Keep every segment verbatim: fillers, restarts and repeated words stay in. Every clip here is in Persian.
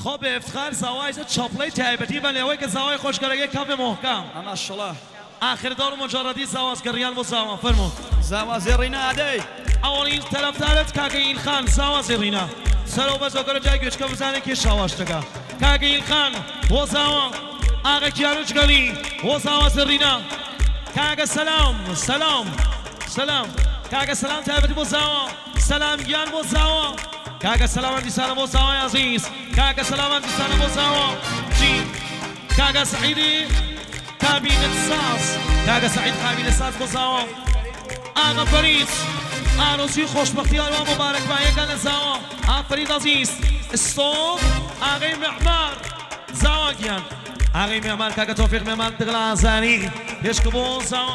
خب افتخار زوای چاپلی تایبتی ولی اوی که زوای خوشگرگه کف محکم ماشاءالله آخر دور مجردی زواز گریان و زوا فرمو زواز رینا عدی اولین طرفدارت کاگیل خان زواز رینا سرو بزرگ جای گوش که بزنه که شواش تگا کاگیل خان و زوا آقا کیانوش گلی و زواز رینا کاگا سلام سلام سلام کاگا سلام تایبتی و زوا سلام گیان و زوا کاگا سلام دیسان و زوا عزیز کاگا سلام دیسان و زوا جی کاگا سعیدی كابينة ساس كاغا سعيد كابينة ساس بوزاوا آغا فريد آروزي خوش بختيار ومبارك بايا كان زاوا آغا فريد عزيز الصوت آغي معمار زاوا كيان آغي معمار كاغا توفيق معمار تغلا زاني يشكبون زاوا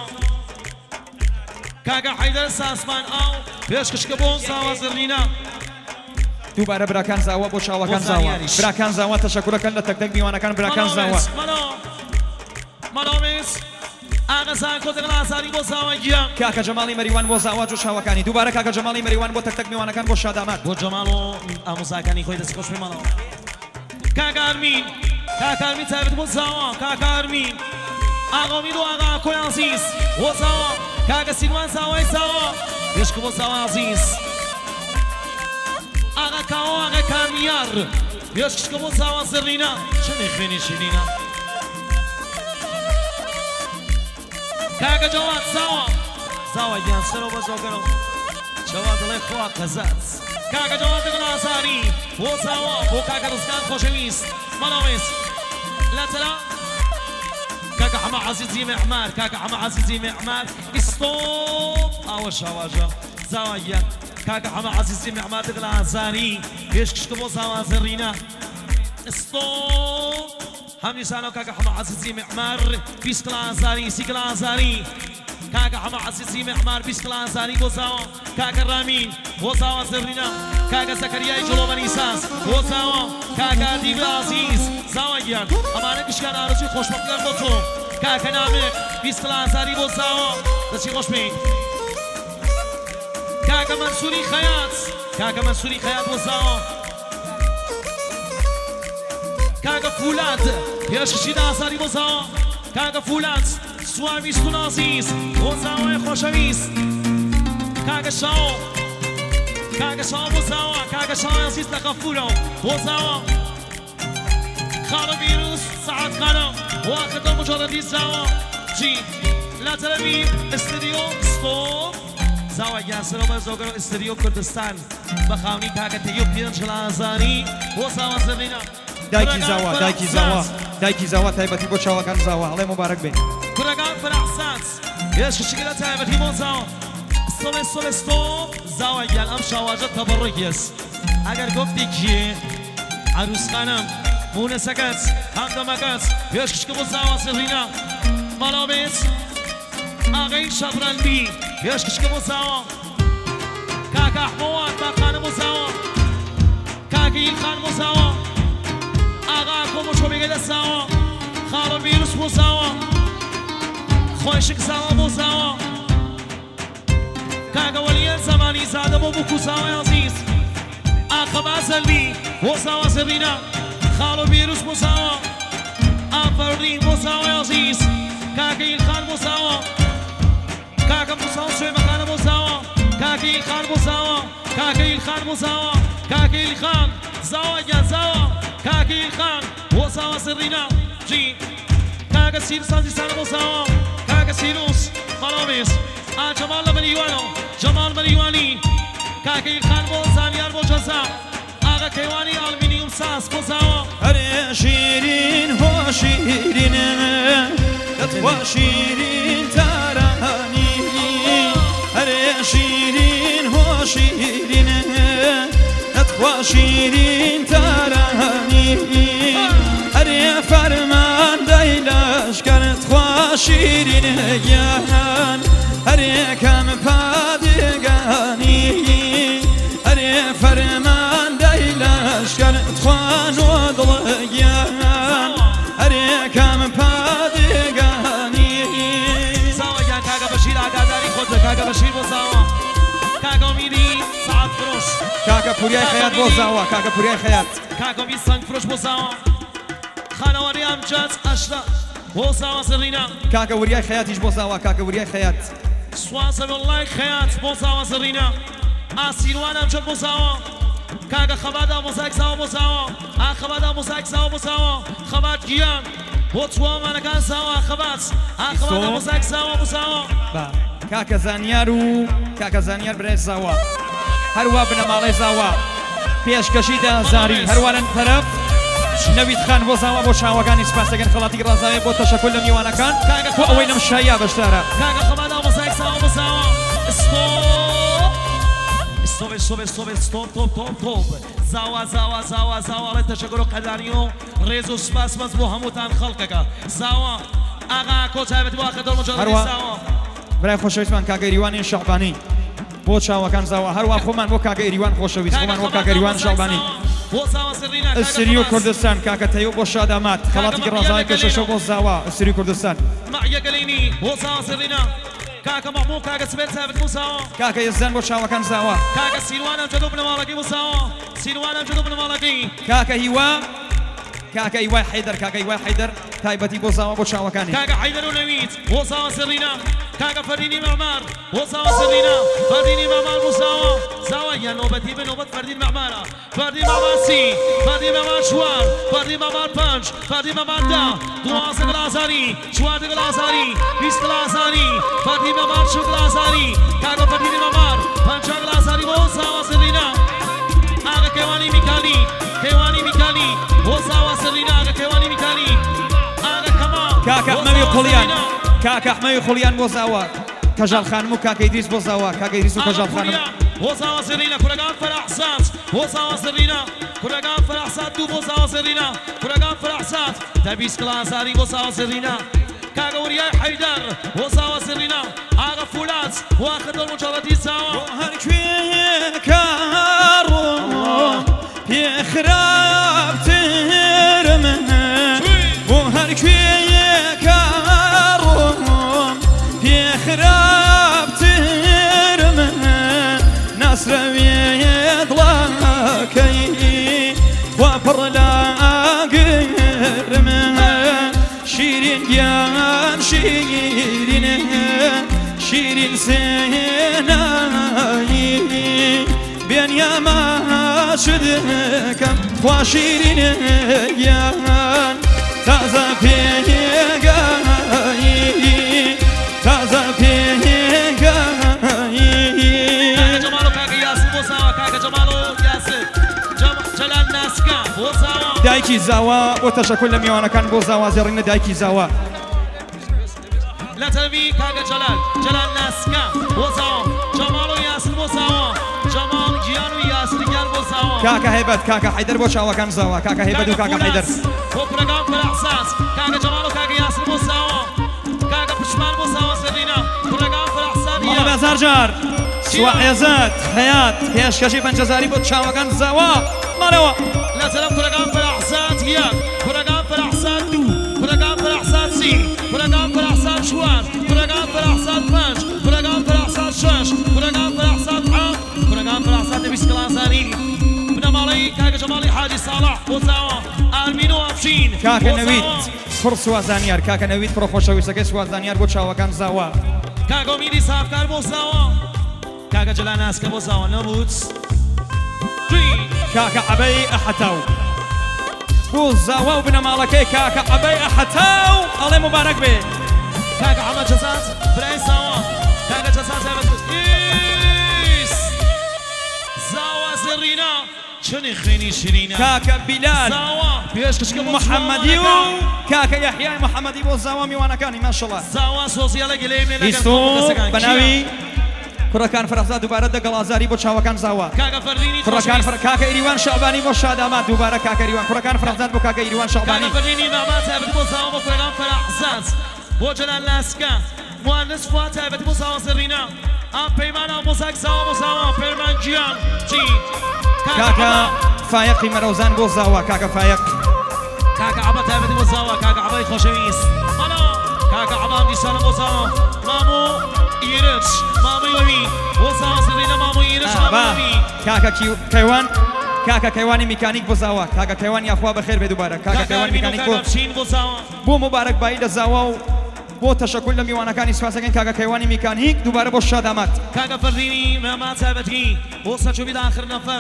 كاغا حيدر ساسمان آو يشكبون زاوا زرلينا دوباره براکان زاوا بۆ چاوەکان زاوا براکان زاوا تەشەکورەکەن لە تەک تەک میوانەکان براکان زاوا مالومس آقا زانکۆ دەگەڵ ئازاری بۆ زاوەگیان کاکە جەماڵی مەریوان بۆ زاوا جۆشاوەکانی دووبارە کاکە جەماڵی مەریوان بۆ تەک تەک میوانەکان بۆ شادامات بۆ جەماڵ و ئامۆزاکانی خۆی دەست خۆش پێمەڵەوە کاکە ئەرمین کاکە ئەرمین تایبەت بۆ زاوا کاکە ئەرمین ئاغا ئەمید و ئاغا کۆی عەزیز بۆ زاوا کاکە سیروان زاوای زاوا پێشکە بۆ زاوا عەزیز ئاغا کاوە ئاغا کامیار پێشکە بۆ زاوا زڕینا چەندی خوێنی شیرینە كاكا جواد زاوا زاوا جان سرو بزوغرو جواد الله خوا قزات كاكا جواد غلازاري بو زاوا بو كاكا رزقان خوشويس مالويس لا ترى كاكا حما عزيزي معمار كاكا حما عزيزي معمار استوب او شواجه زاوا جان كاكا حما عزيزي معمار غلازاري يشكشك بو زاوا زرينا استوب هم نسانو كاكا حما عزيزي معمار بيس كلازاري سي كلازاري كاكا حما عزيزي معمار بيس كلازاري بوزاوا كاكا رامين بوزاوا زرينا كاكا زكريا جلو بنيساس بوزاوا كاكا ديب العزيز زاويان امانه كشكان عروسي خوشبختیار بوتو كاكا نامك بيس كلازاري بوزاوا دسي خوش بين كاكا منصوري خياط كاكا منصوري خياط بوزاوا كاكا فولاد يشكشيد آزاري بوزاوا كاكا فولاد سواميستون عزيز بوزاوا خوشويس كاكا شاو كاكا شاو بوزاوا كاكا شاو عزيز لغفولو بوزاوا خالو فيروس سعد خانم واخد مجردي زاوا جي لا تلميذ استديو ستوب زاوا ياسر ومزوغرو استديو كردستان بخاوني كاكا تيو بيرنش غلازاني بوزاوا زمينا دایکی زاوا دایکی زاوا دایکی زاوا تایبەتی بۆ چاوەکان زاوا هەڵێ مبارەک بێ کوڕەکان فەرەحسات هێشکشکە تایبەتی بۆ زاوا سڵێ سڵێ ستۆپ زاوایان ئەم شاواژە تەبەڕێکیەس ئەگەر گفتێکی عروسخانەم مونەسەکەت هەمدەمەکەت هێشکشکە بۆ زاوا سڕینا مەڵاوێت ئاغەی شەڕەنبی هێشکشکە بۆ زاوا کاکە ئەحمەوان باقانە بۆ زاوا کاکە ئیلخان بۆ زاوا آقا کومو شو بگه دستاوا خارو ویروس بوزاوا خوشک زاوا بوزاوا کاغا ولی زمانی زاده بو بکو زاوا عزیز آقا بازلبی بوزاوا زبینا خارو ویروس بوزاوا آفرین بوزاوا عزیز کاغا ایلخان بوزاوا کاغا بوزاوا شوی مخانه بوزاوا کاغا ایلخان بوزاوا کاغا ایلخان بوزاوا کاغا ایلخان زاوا یا زاوا كاكي الخان وزاوا سرينا جي كاكا سير سانزي سانا وزاوا كاكا سيروس مالوميس آ جمال مريوانو جمال مريواني كاكي الخان وزانيار وجزا آغا كيواني ألمنيوم ساس وزاوا هري شيرين هو شيرين تتوا شيرين تاراني هري شيرين هو شيرين تتوا شيرين تاراني هري فرمان دايلاش كانت خوا شيرين يان هري كم پادگانی هري فرمان دايلاش كانت خوا نودليان هري كم پادگانی زاوا يا كاغا بشير آقاداري خود كاغا بشير وزاوا كاغا ميدي سعد فروش كاغا پوریای خەیات بۆ زاوا کاکە پوریای خەیات کاکە بی سەنگ فرۆش بۆ زاوا خانەوەری ئەمجاد ئەشرا بۆ زاوا زڕینە کاکە وریای خەیاتیش بۆ زاوا کاکە وریای خەیات سوازە وڵای خەیات بۆ زاوا زڕینە ئاسیروان ئەمجاد بۆ زاوا کاکە خەبادا مۆزایک زاوا بۆ زاوا ئا خەبادا مۆزایک زاوا بۆ زاوا خەبات گیان بۆ چوامانەکان زاوا خەبات ئا خەبادا مۆزایک زاوا بۆ زاوا کاکە زانیار و کاکە زانیار برای زاوا هەروە بنەماڵەی زاوا پێشکەشی دازاری هەروارن تەرەف نەوید خان بۆ زاوا بۆ چاوەکانی سپاس دەکەن خەڵاتی ڕازاوی بۆ تەشەکر لە میوانەکان بۆ ئەوەی لەم شایە بەشدارە کاکە خەبادا مۆزایک زاوا بۆ زاوا استۆپ استۆپ استۆپ استۆپ تۆپ تۆپ تۆپ زاوا زاوا زاوا زاوا ڕێ تەشەکر و قەدانی و ڕێز و سپاس مەز بۆ هەمووتان خەڵکەکە زاوا ئاغا کۆچایبەت بۆ ئاخە دڵمەجەڵی زاوا برای خۆشەویستمان کاکە ئیریوانی شەعبانی بۆ چاوەکان زاوا هەروە خۆمان بۆ کاکە ئیریوان خۆشەویست خۆمان بۆ کاکە ئیریوان شەعبانی ئەسری و کوردستان کاکە تەیۆ بۆ شادامات خەڵاتی ڕازاوی کەشەشە بۆ زاوا ئەسری کوردستان مەعیە گەلینی بۆ زاوا سڕینا کاکە مەحموو کاکە سبێت سابت بۆ زاوا کاکە یەزدان بۆ چاوەکان زاوا کاکە سیروانم جەدۆ بنەماڵەکەی بۆ زاوا سیروانم جەدۆ بنەماڵەکەی کاکە هیوا کاکە هیوای حەیدەر کاکە هیوای حەیدەر تایبەتی بۆ زاوا بۆ چاوەکانی کاکە حەیدەر و نەوید بۆ زاوا سڕینا کاکە فەردینی مەعمار بۆ زاوا سڕینا فەردینی مەعمار بۆ زاوا زاوا یا نۆبەتی بە نۆبەت فەردین مەعمارە فەردین مەعمار سی فەردین مەعمار چوار فەردین مەعمار پەنج فەردین مەعمار دا دوازدە گڵازاری چواردە گڵازاری بیست گڵازاری فەردین مەعمار چل گڵازاری کاکە فەردینی مەعمار پەنجا گڵازاری بۆ زاوا سڕینا ئاگە کەیوانی میکانی کەیوانی میکانی بۆ زاوا سڕینا ئاگە کەیوانی میکانی ئاگە کەماڵ کاکە ئەحمەوی قوڵیان کاکە ئەحمەوی قوڵیان بۆ زاوا کەژاڵ خانم و کاکە ئیدریس بۆ زاوا کاکە ئیدریس و کەژاڵ خانم بۆ زاوا سڕینا کوڕەکان فەرەحسات بۆ زاوا سڕینا کوڕەکان فەرەحسات دوو بۆ زاوا سڕینا کوڕەکان فەرەحسات تا بیست گڵازاری بۆ زاوا سڕینا کاکە وریای حەیدەر بۆ زاوا سڕینا ئاغا فولاد بۆ ئاخە دڵمەجەڵەتی زاوا بۆ هەرکوێ کاڕۆ پێ خراپترمە بۆ هەرکوێ کاڕۆم پێ خراپترمە ناسرەوێ دڵەکەی خوا پڕ لە گرمە شیرین گیان شیرینە شیرین سێنایی بێنیامە شدەکەم خوا شیرینە گیان تازە پێگایی تازە پێگایی کاکە جەماڵ و کاکە یاسر بۆ زاوا کاکە جەماڵ و یاسر جەلال ناسکە بۆ زاوا دایکی زاوا بۆ تەشەکر لە میوانەکان بۆ زاوا زێڕینە دایکی زاوا لە تەلەوی کاکە جەلال جەلال ناسکە بۆ زاوا جەماڵ و یاسر بۆ زاوا جەماڵ گیان و یاسر گیان بۆ زاوا کاکە هەیبەت کاکە حەیدەر بۆ چاوەکان زاوا کاکە هەیبەت و کاکە حەیدەر بۆ کوڕەکان فەرەحسات کاکە جەماڵ و کاکە یاسر بۆ زاوا کاکە پشمان بۆ زاوا سڕینا کوڕەکان فەرەحسات ماڵە بەزار جار سوا عێزەت حەیات پێشکەشی پەنجەزاری بۆ چاوەکان زاوا ماڵەوە لە تەرەف کوڕەکان فەرەحسات یەک کوڕەکان فەرەحسات دوو کوڕەکان فەرەحسات سی کوڕەکان فەرەحسات چوار کوڕەکان فەرەحسات پەنج کوڕەکان فەرەحسات شەش کوڕەکان فەرەحسات حەوت کوڕەکان فەرەحسات بیست گڵازاری بنەماڵەی کاکە جەماڵی حاجی ساڵح بۆ زاوا ئارمین و ئەفشین کاکە نەوید پڕ سوازانیار کاکە نەوید پڕ خۆشەویستەکەی سوازانیار بۆ چاوەکان زاوا کاکە ئومیدی سافکار بۆ زاوا کاکە جەلال ناسکە بۆ زاوا نەبوت کاکە عەبەی ئەحەتاو بۆ زاوا و بنەماڵەکەی کاکە عەبەی ئەحەتاو ئەڵێ مبارەک بێ کاکە عەمە جەزات برای زاوا کاکە جەزات زاوا زێڕینا چنی خوێنی شیرینە کاکە بیلال زاوا پێشکەشکە بۆ محەممەدی و کاکە یەحیای محەممەدی بۆ زاوا میوانەکانی ماشەڵڵا زاوا سۆزیالە گلەیم لێ ئیستۆ بەناوی کوڕەکان فەرەحزاد دووبارە دەگەڵازاری بۆ چاوەکان زاوا کاکە فەردینی کوڕەکان کاکە ئیریوان شەعبانی بۆ شادامات دووبارە کاکە ئیریوان کوڕەکان فەرەحزاد بۆ کاکە ئیریوان شەعبانی کاکە فەردینی مامات تایبەت بۆ زاوا بۆ کوڕەکان فەرەحزاد بۆ جەلال ناسکە مهندس فواد تایبەت بۆ زاوا سڕینا ئەم پەیمانە مۆزایک زاوا بۆ زاوا پەیمان گیان چی کاکە فایەقی مەرەوزان بۆ زاوا کاکە فایەق کاکە عەبە تایبەتی بۆ زاوا کاکە عەبەی خۆشەویست کاکە عەبە ئەم دیسانە بۆ زاوا مامۆ ایرج ماموی ببین وزاوا سرینا ماموی ایرج ماموی ببین کاکا کیوان کاکا کەیوانی میکانیک بۆ زاوا کاکا کەیوان یاخوا بەخێر بێ دووبارە کاکا کەیوان میکانیک بۆ چین بۆ زاوا بۆ مبارەک بایی لە زاوا و بۆ تەشەکر لە میوانەکانی سپاسەکەین کاکا کەیوانی میکانیک دووبارە بۆ شادامات کاکا فەردینی مەما تایبەتی بۆ سەرچوبی داخر نەفەر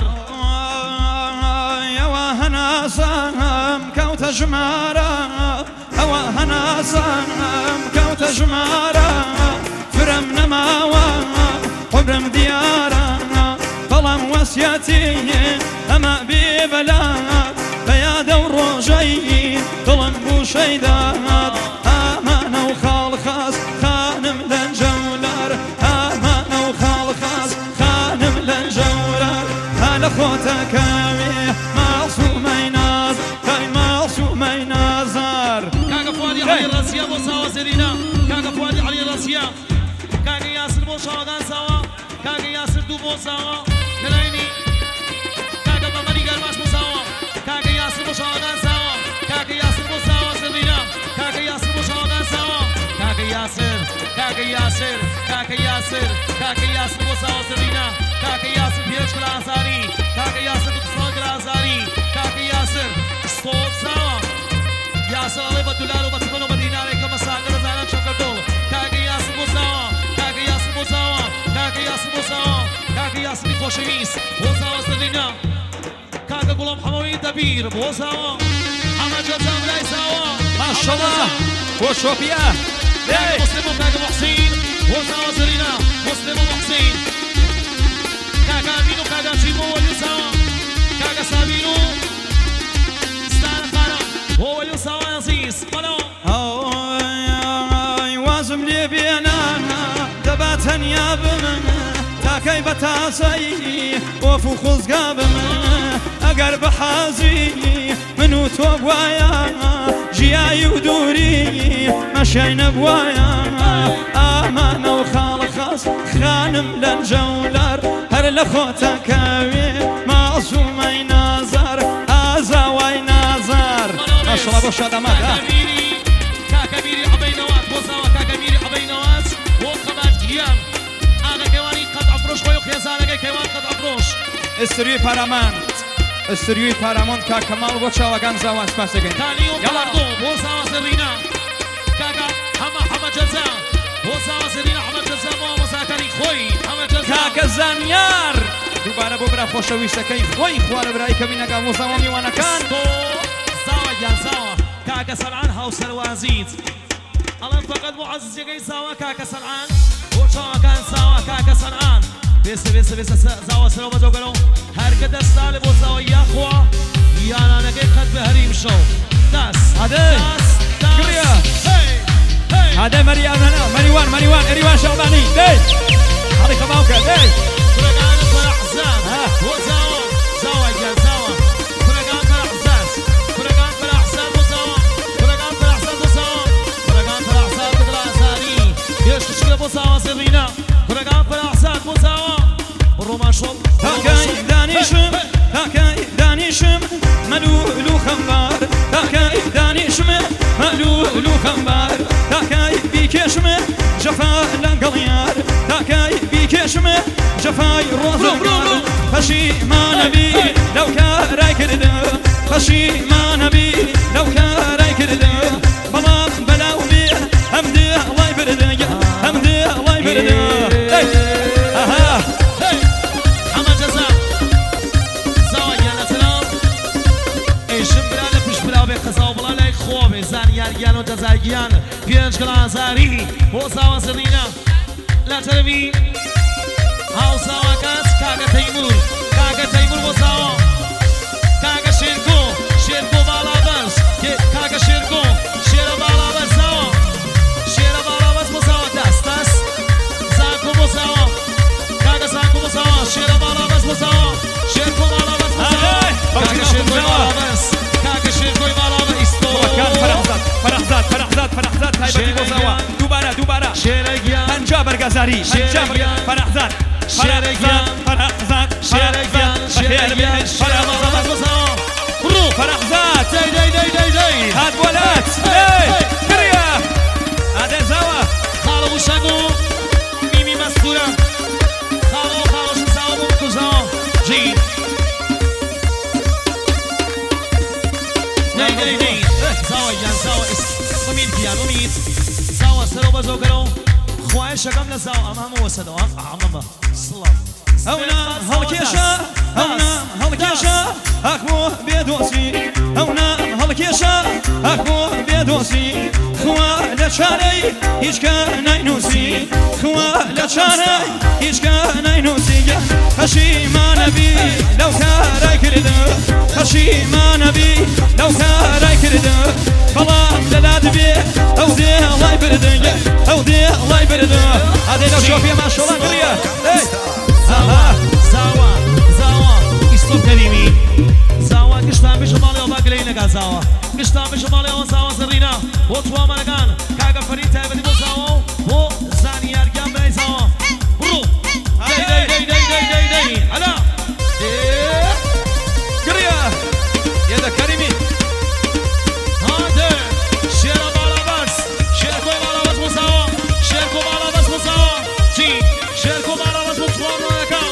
ئەوە هەناسانم کەوتە ژمارە ئەوە هەناسانم کەوتە ژمارە فرم نەماوە قبرم دیارە بەڵام وەسیەتی ئەمە بێبەلات بە یادە و ڕۆژەی دڵم بوو شەیدات ئامانە و خاڵ خاس خانم لە جەولار ئامانە و خاڵ خاس خانم لە جەولار هە لە خۆتەکەوێ ماسوومەی ناز کای ماسوومەی نازار کاکە فوادی عەلی ڕەسیە بۆ زاوا سەرینا کاکە فوادی عەلی ڕەسیە کاکە یاسر بۆ شاوەدان زاوا کاکە یاسر دوو بۆ زاوا لەلایەنی کاکە مەمەری گەرماش بۆ زاوا کاکە یاسر بۆ شاوەدان زاوا کاکە یاسر بۆ زاوا سەرینا کاکە یاسر بۆ شاوەدان زاوا کاکە یاسر کاکە یاسر کاکە یاسر کاکە یاسر بۆ زاوا سەرینا کاکە یاسر پێش گلازاری کاکە یاسر دوکسڵ گلازاری کاکە یاسر ستۆ زاوا یاسر ئەڵێ بە دولار و بە تفەن و بە دینارێک کە مەساکە دەزانن چەکەردۆڵ کاکە یاسر بۆ زاوا کاکە یاسر بۆ زاوا کاکە یاسر بۆ زاوا کاکە یاسری خۆشەویست بۆ زاوا سەرینا کاکە گوڵم حەمەوەی دەبیر بۆ زاوا ئەمە جەزام لای زاوا ماشەڵڵا بۆ شۆپیا کاکە مسلم و کاکە محسین بۆ زاوا سەرینا مسلم و محسین کاکە ئەمین و کاکە چین بۆ وەلی زاوا کاکە سابین و ستانە خانە بۆ وەلی زاوا عەزیز بەڵێ ئەوی وازم لێ بێنانە دەبا تەنیا بمن تاکەی بە تاسەی ئۆف و خوزگا بمن ئەگەر بە حەزی من و تۆ بوایە ژیایی و دووری مەشەی نەبوایە ئامانە و خاڵە خاس خانم لە جەولار هەر لە خۆتەکەوێ ماسوومەی نازار ئازاوای نازار ماشەڵڵا بۆ شادامات کاکە بیری عەبەی نەوات بۆ زاوا کاکە بیری عەبەی نەوات بۆ قەبات گیان ئاغا کەیوانی قەت ئەفرۆش خۆی و خێزانەکەی کەیوان قەت ئەفرۆش ئستریوی پاراماند ئستریوی پارامۆند کاکە ماڵ بۆ چاوەکان زاوان سپاسەکەین تالی و گەڵاردۆ بۆ زاوا سەرینا کاکە هەمە حەمە جەزا بۆ زاوا سەرینا حەمە جەزا بۆ مەساکانی خۆی حەمە جەزا کاکە زانیار دووبارە بۆ برا خۆشەویستەکەی خۆی خوا لە برای کەمینەکە بۆ زاوا میوانەکان زاوا گیان زاوا کاکە سەرعان هاوسەر وازیت ئەڵێم فەقەت بۆ عەزیزەکەی زاوا کاکە سەرعان بۆ چاوەکان زاوا کاکە سەرعان بێسە بێسە بێسە زاوا سەرەوە بەجۆگەرەوە هەرکە دەستا لە بۆ زاوا یاخوا یانانەکەی قەت بە هەریم شەو دەست دەست دەست هەدە مەریوانە مەریوان مەریوان ئەریوان شەڵبانی دەی هەڵی خەماوکە دەی فرەگانە فەرەحزاد بۆ زاوا زاوا گیان زاوا فرەگان فەرەحزاد فرەگان فەرەحزاد بۆ زاوا فرەگان فەرەحزاد بۆ زاوا فرەگان فەرەحزاد بە دڵازاری پێشکەشکە بۆ زاوا سەرینا فرەگان فەرەحزاد بۆ زاوا ڕۆمان شۆڵ تاکەی دانیشم تاکەی دانیشم مەلوول و خەمبار تاکەی دانیشم مەلوول و خەمبار تاکەی بیکێشمە جەفا لەگەڵ یار تاکەی بیکێشمە جەفای ڕۆزگار پەشیمانەبی لەو کارای کردە پەشیمانەبی لەو کارای کردە بەڵام بەلاو بێ هەم دڵای بردە هەم دڵای بردە ئەمە جەزا زاوا گیانە تەنام ئێشم برا لە پشت برا بێ قەزا و بڵا لای خۆ بێ زانیار گیان و دەزارگیان پێنج گڵازاری بۆ زاوا سەرینا لە تەرەوی هاوساوا کەس کاکە تەیمور کاکە تەیمور بۆ زاوا کاکە شێرکۆ شێرکۆ باڵابەرز کاکە شێرکۆ شێرە باڵابەرز زاوا شێرە باڵابەرز بۆ زاوا دەست دەست زانکۆ بۆ زاوا کاکە زانکۆ بۆ زاوا شێرە باڵابەرز بۆ زاوا شێرکۆ باڵابەرز بۆ زاوا کاکە شێرکۆی باڵابەرز کاکە شێرکۆی باڵابەرز ئیستۆ فرەحزاد فرەحزاد فرەحزاد فرەحزاد تایبەتی بۆ زاوا دووبارە دووبارە شێرە گیان پەنجا بەرگەزاری پەنجا بەرگەزاری فرەحزاد فرەحزاد فرەحزاد شێرە گیان شێرە گیان شێرە باڵابەرز بۆ زاوا ڕۆ فرەحزاد دەی دەی دەی دەی دەی هات بۆلات کریا ئادە زاوا خاڵە وشەگۆ دی دی دی زاوا گیان زاوا بمید گیان بمید زاوا سرو بزو کرو خواهش شکم لزاوا اما همه وسط آم اما سلام هونا هالكيشة هونا هالكيشة أخو بيدوسي هونا هالكيشة أخو بيدوسي خوا لشاري هيش كان ينوسي خوا لشاري هيش كان ينوسي خشي ما نبي لو كاراي كرد خشي ما نبي لو كاراي كرد خلاص للاد بي أو دي الله يبرد أو دي الله يبرد هذه لو شوفي ما شاء الله قريه زاوا زاوا زاوا استوب كريمي زاوا كشتان بيشو مالي وبا قلينا زاوا كشتان بيشو مالي وزاوا زرينا وطوا مالكان كاقا فريد تايبدي بو زاوا و زاني يارجان بني زاوا برو دي دي دي دي دي دي دي على قريه يدا كريمي هاده شيرا بالا بس شيركو بالا بس بو زاوا شيركو بالا بس بو زاوا جي شيركو بالا بس بو زاوا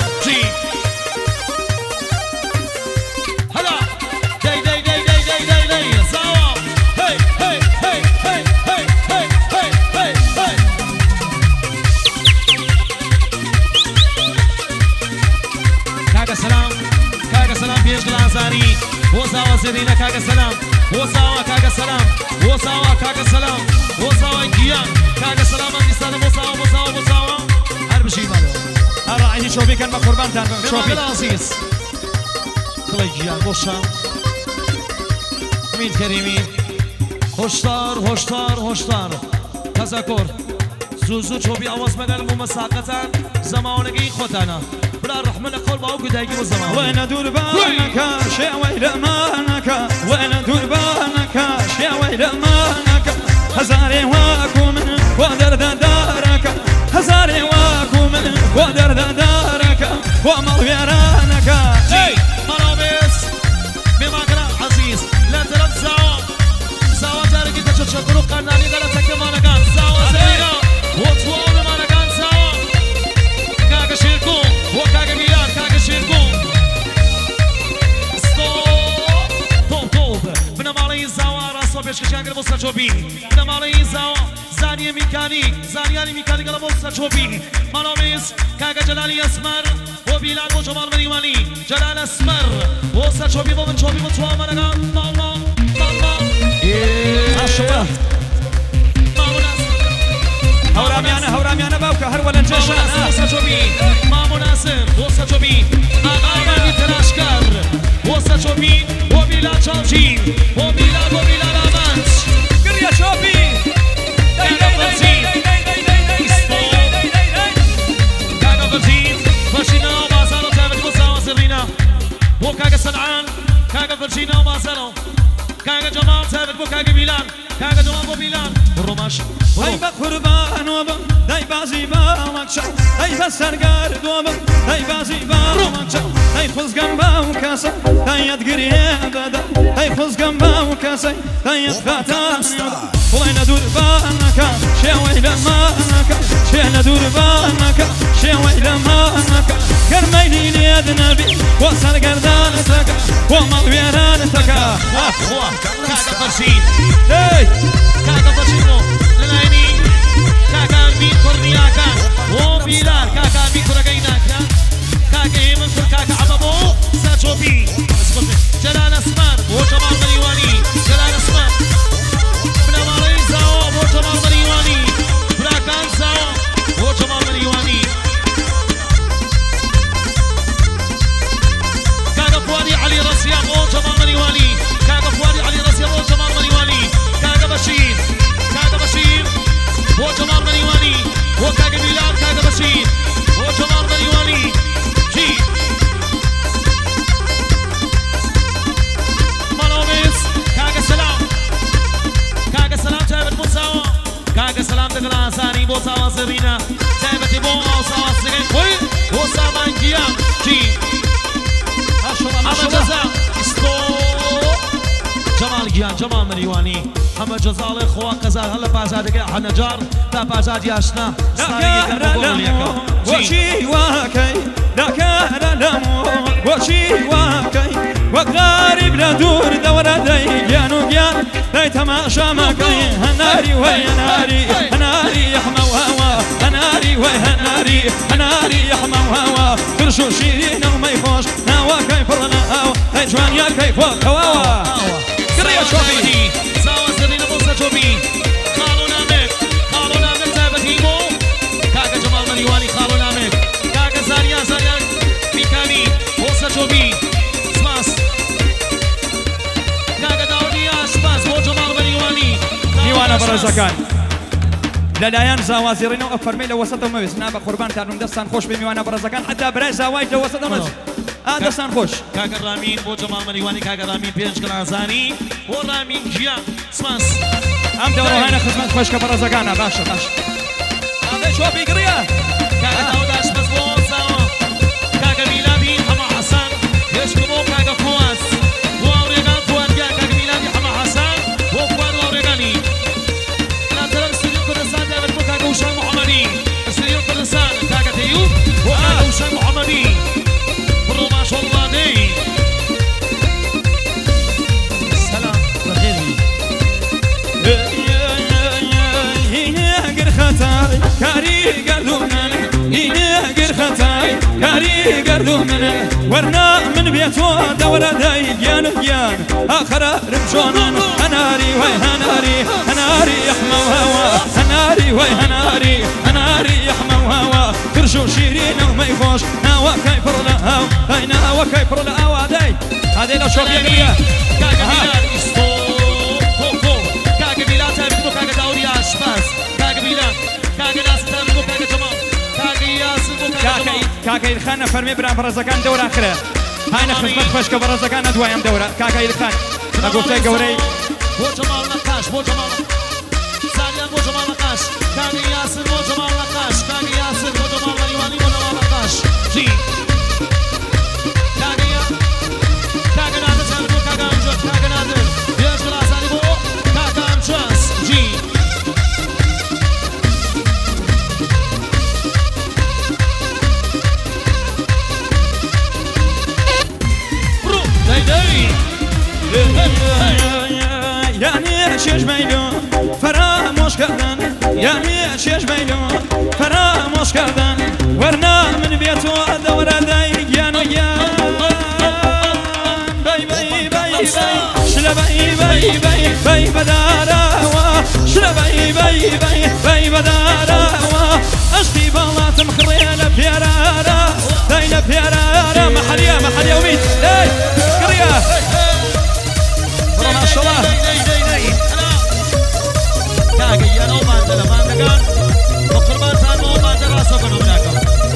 وزاوا زرينا كاكا سلام وزاوا كاكا سلام وزاوا كاكا سلام وزاوا جيان كاكا سلام انجستان وزاوا وزاوا وزاوا هرب شي مالو الراعي شوفي كان بقربان تان شوفي العزيز خلي جيان بوشا مين كريمي هشدار هشدار هشدار تذكر زوزو شوفي آواز مدن مو مساقطا زمانگی خودانا بلا الرحمن قول باو قدايقي والزمان وانا دور بانك شيء ويل مانك وانا دور بانك شيء ويل مانك هزاري واكو من ودر دارك هزاري واكو من ودر دارك ومال ويرانك اي مرابس بما كان عزيز لا ترد زاوا زاوا تاركي تشكرو قناني دلتك مانكان زاوا زينا وطوال مانكان زاوا كاكا شيركو وكاكا ميلان كاكا شيركو ستوب توب توب بنا مالي زاوا راسو بيشكشان قلبو ساچوبي بنا مالي زاوا زاني ميكانيك زانياني ميكانيك قلبو ساچوبي مرابس كاكا جلالي اسمر وبيلال وجمال مريواني جلال اسمر وساچوبي ومن چوبي وطوال مانكان ماما ماما عشرة هوراميانا هوراميانا باوكا هر ولا نجيش وسا چوبي ما مناسب وسا چوبي آقا تراشکر وسا چوبي وبيلا چاوچي وبيلا وبيلا رامانچ قريه شوفي كاكا فرزين كاكا فرزين فرشينا وبازالو تابت وزاوا سرينا وكاكا سنعان كاكا فرشينا وبازالو كاكا جمال تابت وكاكا بيلان كاكا جمال وبيلان الرماش هاي بقربان وبا هاي بازي باوكشا هاي بسرقار دوبا هاي بازي باوكشا هاي خزقم باوكاسا هاي يدقري بدا هاي خزقم باوكاسا هاي يدفاتا والله ندور بانك شي ويل مانك شي ندور بانك شي ويل مانك كرميني ليد نبي وصل قردانتك ومال ويرانتك واخوا كاكا فرشين هاي كاكا فرشينو للايني كاكا مين كورنياكا وبيلال كاكا مين كورغيناكا كاكا ايمن كور كاكا عبابو ساچوبي جلال اسمر وجمال مريواني جلال اسمر بنا مالي زاو وجمال مريواني براكان زاو وجمال مريواني كاكا فوادي علي رسيام وجمال مريواني كاكا فوادي علي رسيام وجمال مريواني كاكا بشير كاكا بشير وجمال مريواني وكاكا بيلال كاكا بشير وجمال مريواني جي مالوميس كاكا سلام كاكا سلام تابت بوساوا كاكا سلام تقرا ساني بوساوا سرينا تابت بو اوساوا سرين خوي وساوا انجيا جي اما جزا استو جمال جيان جمال مريواني اما جزا الله خوا قزا هلا بازادك حنجار لا بازاد ياشنا وشي واكي لا كان لمو وشي واكي وقارب لا دور دورة ديجانو شامكي هناري وي هناري هناري يحمى وهوا هناري وي هناري هناري يحمى وهوا كرشو شيرين وما يخوش نوا كيف رنا هاي جوان يا كيف وهوا قرية شوفي زاوا سرينا بوسا شوفي خالو نامك خالو نامك تابتيمو كاكا جمال مريواني خالو نامك كاكا زانيا زانيا ميكاني بوسا شوفي سماس كاكا داوديا سماس بو جمال مريواني میوانە بەڕێزەکان لەلایەن زاوازێڕین و ئەفەرمەی لە وەسەتەوە مەوێست نا بە قوربان تارون دەستان خۆش بێ میوانە بەڕێزەکان حتا برای زاوای لە وەسەتەوە مەوێست ئا دەستان خۆش کاکە ڕامین بۆ جەمال مەریوانی کاکە ڕامین پێنج گڵازانی بۆ ڕامین گیان سماس ئەم دەوڕۆهانە خزمەت خۆشکە بەڕێزەکانە باشە باشە ئەڵێ شۆپی گڕیە کاکە داوداش بەس بۆ زاوە کاکە میلادی حەما حەسان هێشکە بۆ کاکە فواز بۆ هاوڕێگان فوادگا کاکە میلادی حەما حەسان بۆ فواد و هاوڕێگانی لاتەرەم سوریۆ کوردستان دەبێت بۆ کاکە وشای محەمەدی سوریۆ کوردستان کاکە تەیوب بۆ کاکە وشای محەمەدی بڕۆ ماشەڵڵا دەی سەلام بەخێری ئینەگر خەتای کاری گەردوو منە ئینەگر خەتای کاری گەردوو منە وەرنا من بێتۆ دەوەرە دای گیان گیان ئاخرە رمشۆنن هەناری وای هەناری هەناری یەحمە و هەوا هەناری وای هەناری هەناری یەحمە و هەوا کرش و شیرین و مەی خۆش ناوەکەی پڕ لە هاو دای ناوەکەی پڕ لە ئاوا دای هادەی لە شۆپیە گریە کاکە میلاد ئیستۆ کۆ کۆ کاکە میلاد تابێت بۆ کاکە داوری ئاشپاز کاکە میلاد کاکە یاسین تابێت بۆ کاکە جەمال کاکە یاسین بۆ کاکە جەمال کاکە ئیلخانە فەرمێ برا بەڕێزەکان دەوراخرە هاینە خزمەت خۆشکە بەڕێزەکانە دوایەم دەورە کاکە ئیلخان بە گوفتەی گەورەی بۆ جەمال نەقاش بۆ جەمال زانیان بۆ جەمال نەقاش کاکە یاسین بۆ جەمال نەقاش کاکە یاسین بۆ جەمال مەریوانی بۆ جەمال نەقاش جی کاکە یا کاکە نادر تابێت بۆ کاکە ئەمجد کاکە نادر پێنج گڵازانی بۆ کاکە ئەمجاز جی یعنی شش میلیون فراموش کردن یعنی شش میلیون فراموش کردن ورنه من بیتو دور دای گیان و گیان بای بای بای بای شلا بای بای بای بای بداروا شلا بای بای بای بای بداروا اشتي بالاتم خرينا بيرارا داينا بيرارا محليا محليا وميت داي قريه ما شاء الله كاكي يا نو باندلا باندگان بقربان تان نو باندل راسو کنو براکم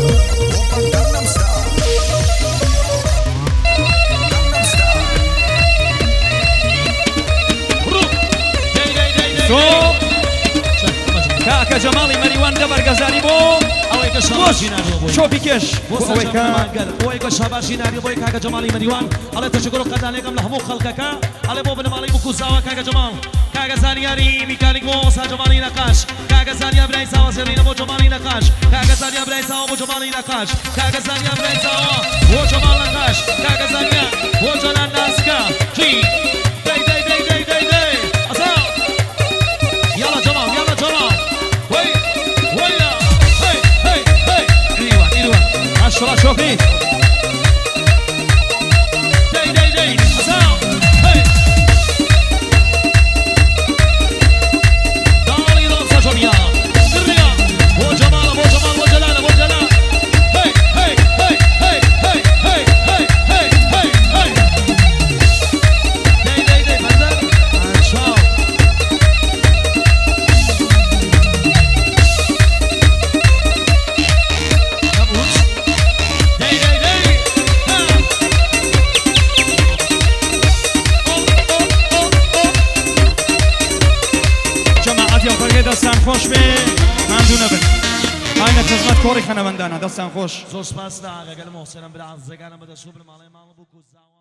كاكا جمالي مريوان دبر غزالي بو اويك شاباشي ناريو بوي شو بكش اويك اويك شاباشي ناريو بوي كاكا جمالي مريوان الله تشكرو قدانيكم لهمو خلقك الله بو بن مالي بكو زاوا كاكا جمال كاكا زانياري ميكانيك بو سا جمالي نقاش كاكا زانيا براي زاوا سيرينا بو جمالي نقاش كاكا زانيا براي زاوا بو جمالي نقاش كاكا زانيا براي زاوا بو جمال نقاش كاكا زانيا بو جلال ناسكا جي داي داي داي داي داي داي اسا يلا جمال يلا جمال وي ويا هي هي هي ايوه ايوه ما شاء الله شوفي داي داي داي اسا هي داري روسا جميا سريا بو جمال بو جمال بو جلال بو جلال هي هي هي هي هي هي هي هي هي هي داي داي داي بدر شاو دەستان خۆش بێ ماندوو نەبن ئاینە خزمەت کۆڕی خەنەوەندانە دەستان خۆش زۆر سپاس دا ئاگەگەلم حوسێنم برا زەگانە بەدەسوو بن ماڵێ ماڵ بوو